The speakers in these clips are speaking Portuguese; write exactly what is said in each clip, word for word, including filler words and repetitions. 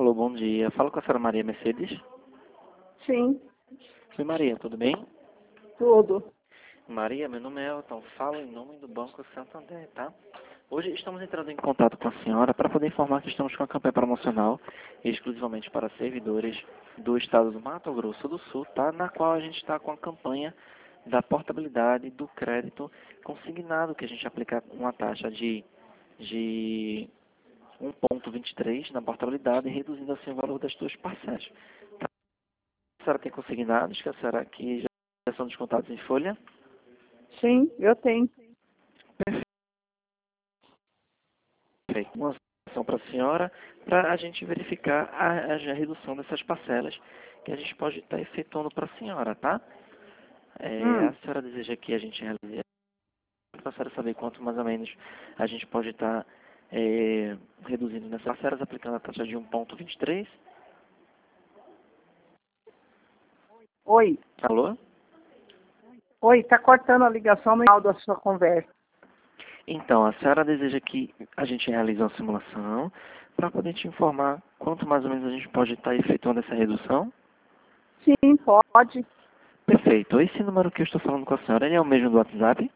Alô, bom dia. Falo com a senhora Maria Mercedes. Sim, Oi, Maria, tudo bem? tudo. Maria, meu nome é Elton. Falo em nome do Banco Santander, tá? Hoje estamos entrando em contato com a senhora para poder informar que estamos com a campanha promocional exclusivamente para servidores do estado do Mato Grosso do Sul, tá? Na qual a gente está com a campanha da portabilidade do crédito consignado, que a gente aplica uma taxa de, de um vírgula vinte e três na portabilidade, reduzindo assim o valor das suas parcelas. Tá? A senhora tem consignados que a senhora que já são descontados em folha? Sim, eu tenho. Perfeito. Uma ação para a senhora, para a gente verificar a, a redução dessas parcelas que a gente pode estar efetuando para a senhora, tá? É, Hum. a senhora deseja que a gente realize, para a senhora saber quanto mais ou menos a gente pode estar é, reduzindo nessas parcelas, aplicando a taxa de um vírgula vinte e três. Oi. Alô? Oi, tá cortando a ligação no final da sua conversa. Então, a senhora deseja que a gente realize uma simulação para poder te informar quanto mais ou menos a gente pode estar efetuando essa redução? Sim, pode. Perfeito. Esse número que eu estou falando com a senhora, ele é o mesmo do WhatsApp?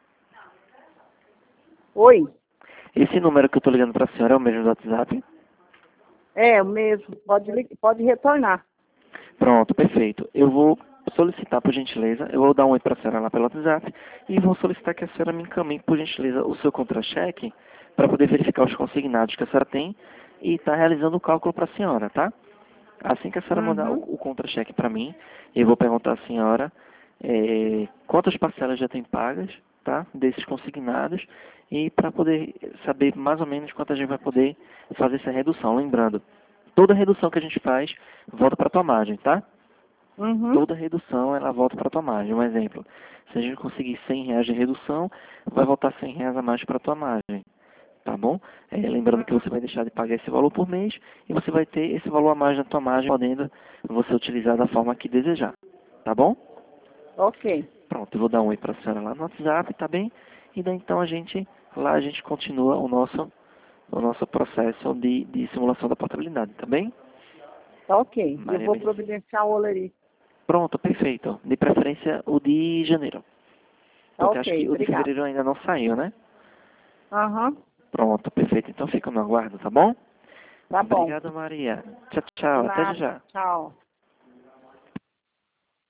Oi. Esse número que eu estou ligando para a senhora é o mesmo do WhatsApp? É, o mesmo. Pode, li- pode retornar. Pronto, perfeito. Eu vou solicitar, por gentileza, eu vou dar um oi para a senhora lá pelo WhatsApp e vou solicitar que a senhora me encaminhe, por gentileza, o seu contra-cheque para poder verificar os consignados que a senhora tem e estar realizando o cálculo para a senhora, tá? Assim que a senhora mandar o, Uhum. o contra-cheque para mim, eu vou perguntar à senhora eh, quantas parcelas já tem pagas, tá? Desses consignados e para poder saber mais ou menos quanto a gente vai poder fazer essa redução. Lembrando, toda redução que a gente faz volta para a tua margem, tá? Uhum. Toda redução ela volta para a tua margem. Um exemplo, se a gente conseguir cem reais de redução, vai voltar cem reais a mais para a tua margem. Tá bom? É, lembrando que você vai deixar de pagar esse valor por mês e você vai ter esse valor a mais na tua margem, podendo você utilizar da forma que desejar. Tá bom? Ok. Pronto, eu vou dar um oi para a senhora lá no WhatsApp, tá bem? E daí então a gente, lá a gente continua o nosso, o nosso processo de, de simulação da portabilidade, tá bem? Tá ok. Eu Maria vou Mercedes. providenciar o oleri. Pronto, perfeito. De preferência o de janeiro. Tá Porque acho ok. que o de Obrigada. fevereiro ainda não saiu, né? Aham. Pronto, perfeito. Então fica no aguardo, tá bom? Tá bom. Obrigado, Maria. Tchau, De tchau. Até nada. já. Tchau.